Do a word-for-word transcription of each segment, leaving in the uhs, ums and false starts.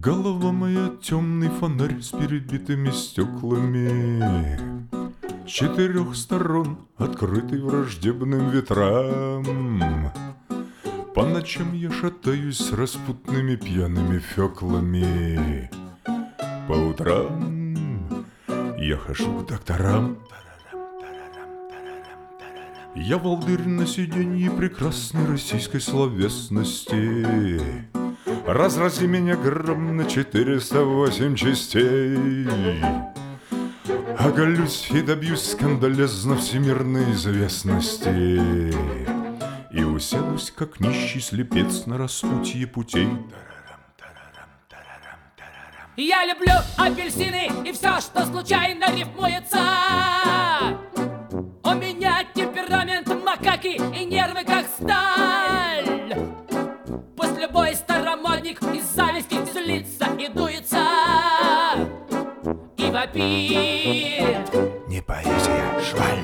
Голова моя темный фонарь с перебитыми стеклами, с четырех сторон открытый враждебным ветрам. По ночам я шатаюсь с распутными пьяными феклами. По утрам я хожу к докторам. Я волдырь на сиденье прекрасной российской словесности. Разрази меня гром на четыреста восемь частей. Оголюсь и добьюсь скандалезно всемирной известности. И усядусь, как нищий слепец на распутье путей. Я люблю апельсины и все, что случайно рифмуется. У меня темперамент макаки и нервы как сталь. Пусть любой старомодник из зависти злится и дуется и вопит: не поэзия, шваль.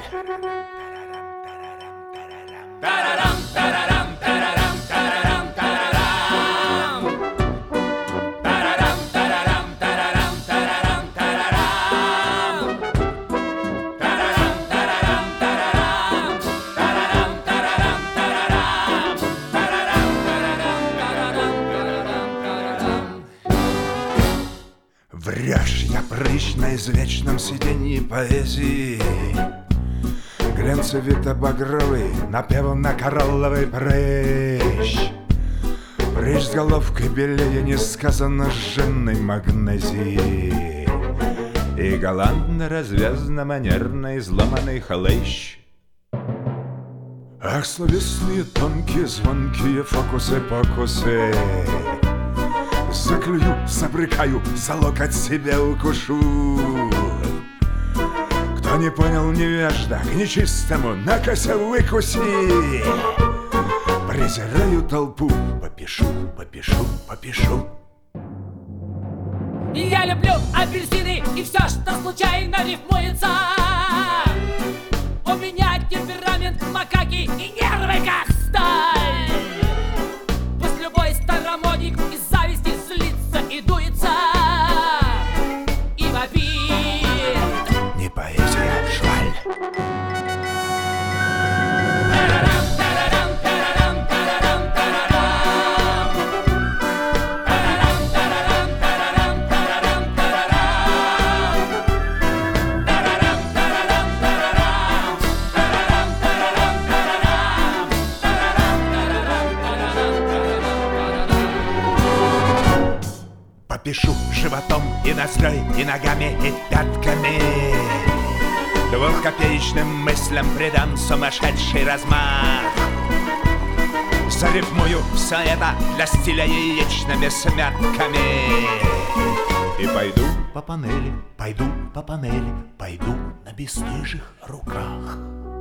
Тарарам, тарарам, тарарам, тарарам, тарарам. Тарарам, тарарам, тарарам, тарарам, тарарам. Тарарам, тарарам, тарарам. Тарарам, тарарам, тарарам. Тарарам, тарарам, тарарам, тарарам. Врешь, я прыщ на извечном сиденье поэзии. Глянцевито-багровый, напевом на коралловый прыщ. Прыщ с головкой белее несказанно жженной магнезии. И галантно, развязно, манерно изломанный хлыщ. Ах, словесные тонкие, звонкие фокусы-покусы. Заклюю, забрыкаю, за локоть себя укушу. Кто не понял, невежда, к нечистому накося выкуси. Презираю толпу, попишу, попишу, попишу. Я люблю апельсины и все, что случайно рифмуется. У меня темперамент макаки и нервы как сталь. Пусть любой старомодник из зависти злится и дуется и вопит: не поэзия, шваль. Попишу животом и ноздрой, и ногами, и пятками. Двухкопеечным мыслям придам сумасшедший размах. Зарифмую все это для стиля яичными смятками. И пойду по панели, пойду по панели, пойду на бесстыжих руках.